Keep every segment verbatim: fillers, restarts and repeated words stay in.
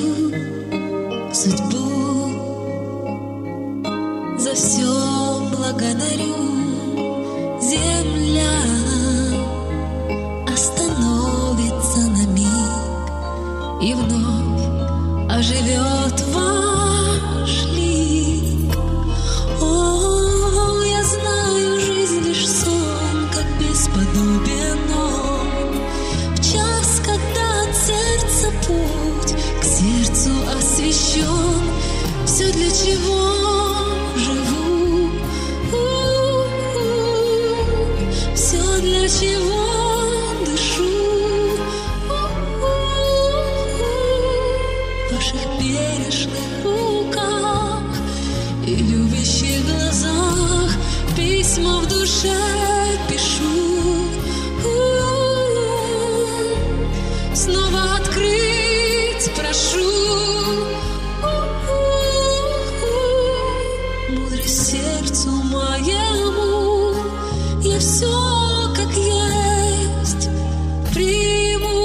свою судьбу. За все благодарю. Земля остановится на миг, и вновь оживет ваш лик. О, я знаю, жизнь лишь сон, как бесподобен он. В час, когда от сердца путь к сердцу освещен, все, для чего живу, все, для чего дышу, в ваших бережных руках и любящих глазах письма в душе пишу. Снова открыть прошу мудрость сердцу моему. Я все как есть приму.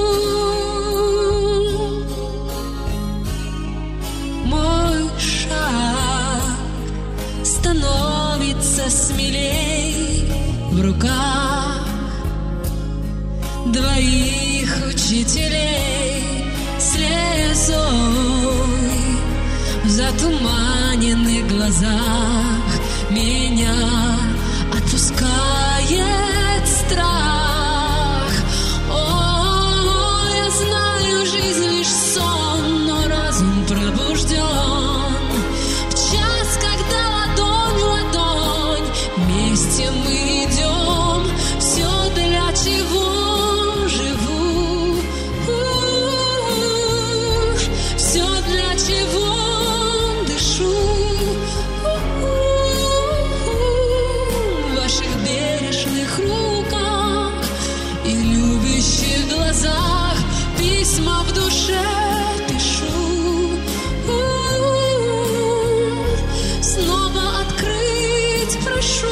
Мой шаг становится смелей в руках двоих учителей. Слезой в затуманенных глазах меня отпускает страх. О, я знаю, жизнь лишь сон, но разум пробужден. В час, когда ладонь в ладонь вместе мы идем, все, для чего живу, все, для чего дышу. Руках и любящих глазах письма в душе пишу. Снова открыть прошу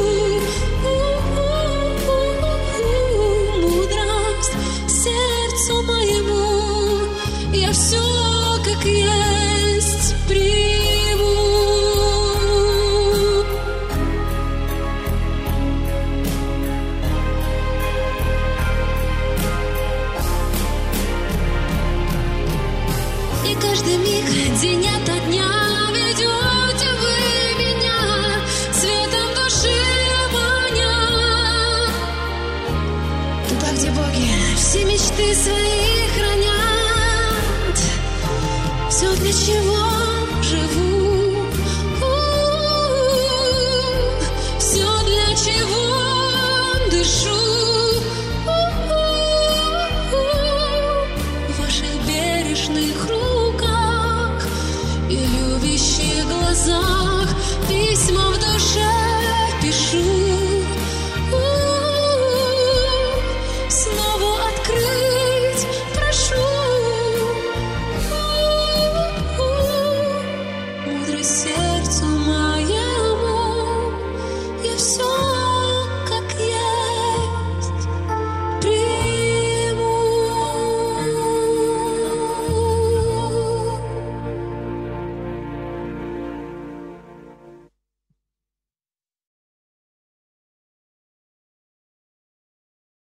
мудрость сердцу моему. Я все как есть приму. И каждый миг, день ото дня, ведете вы меня светом души маня. Туда, где боги все мечты свои хранят, все, для чего живу, все, для чего дышу. В ваших бережных руках и любящих глазах письма в душе пишу.